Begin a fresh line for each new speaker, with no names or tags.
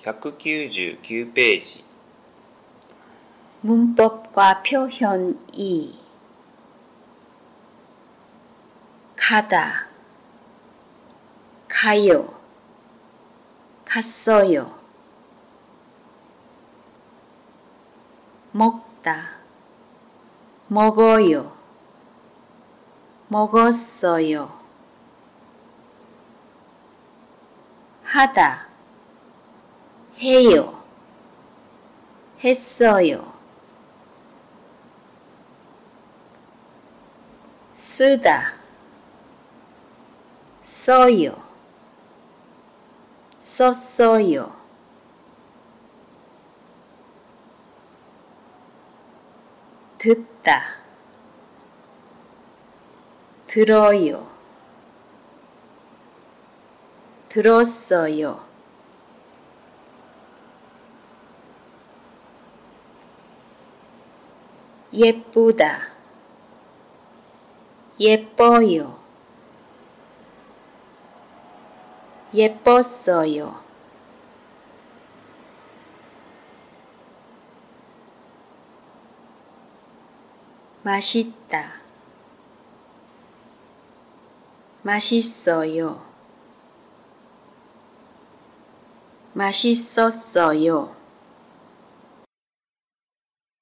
199ページ
문법과 표현 2 가다, 가요, 갔어요. 먹다, 먹어요, 먹었어요. 하다, 해요, 했어요. 쓰다, 써요, 썼어요. 듣다, 들어요, 들었어요. 예쁘다, 예뻐요, 예뻤어요. 맛있다, 맛있어요, 맛있었어요.